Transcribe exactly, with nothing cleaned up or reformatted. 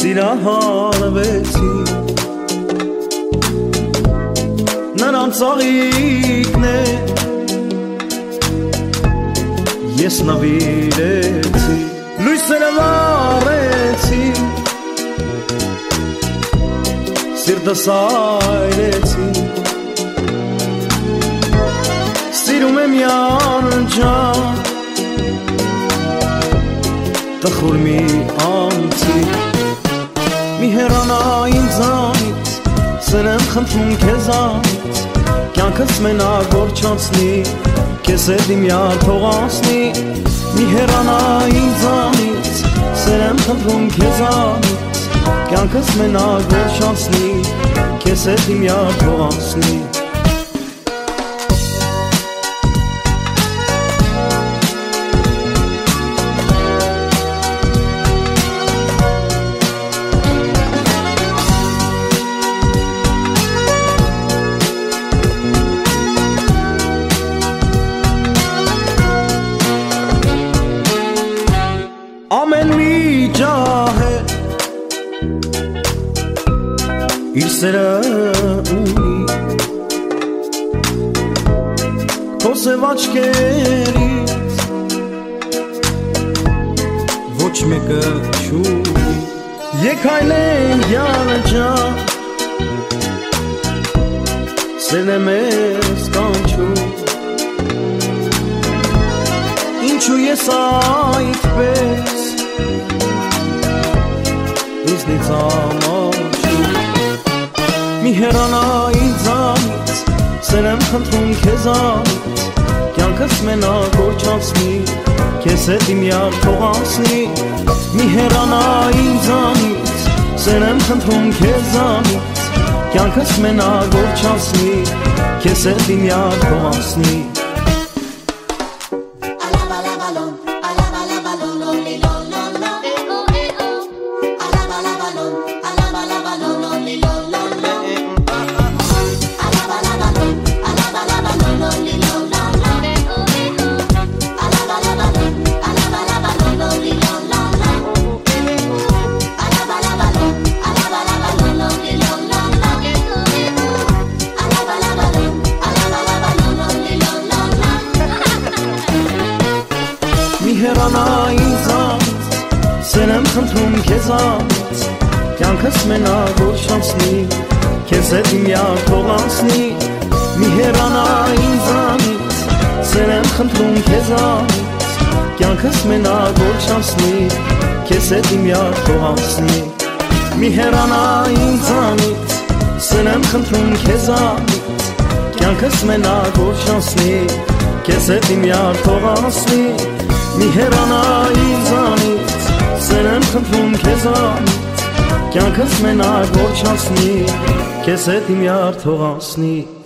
սիրահարվեցի նրանց աղիքն է ես նվիրեցի լույսերը վառեցի սիրտս այրեցի սիրում եմ յանջան տխուր մի անցի մի հեռանա ինձանից սրեմ խնդրում քեզանից կյանքս մենակ գործանցնի քեզ հետ իմ յար թող անցնի մի հեռանա ինձանից սրեմ խնդրում քեզանից կյանքս մենակ գործանցնի քեզ հետ իմ յար թող անցնի ամեն մի ջահ է իր սերը ունի քո սև աչքերից ոչ մեկը չունի եկայլեն յանջան սերն է մեզ կանչում ինչու ես այդպես ինձնից ամաչում մի հեռանա ինձանից սրեմ խնդրում քեզանից կյանքս մենակ գործանցնի քեզ հետ իմ յար թող անցնի մի հեռանա ինձանից սրեմ խնդրում քեզանից կյանքս մենակ գործանցնի քեզ հետ իմ յար թող անցնի հեռանա ինձանից սրեմ խնդրում քեզանից կյանքս մենակ գործանցնի քեզ հետ իմ յար թող անցնի մի հեռանա ինձանից սրեմ խնդրում քեզանից կյանքս մենակ գործանցնի քեզ հետ իմ յար թող անցնի մի հեռանա ինձանից սրեմ խնդրում քեզանից կյանքս մենակ գործանցնի քեզ հետ իմ յար թող անցնի մի հեռանա ինձանից սրեմ խնդրում քեզանից կյանքս մենակ գործանցնի քեզ հետ իմ յար թող անցնի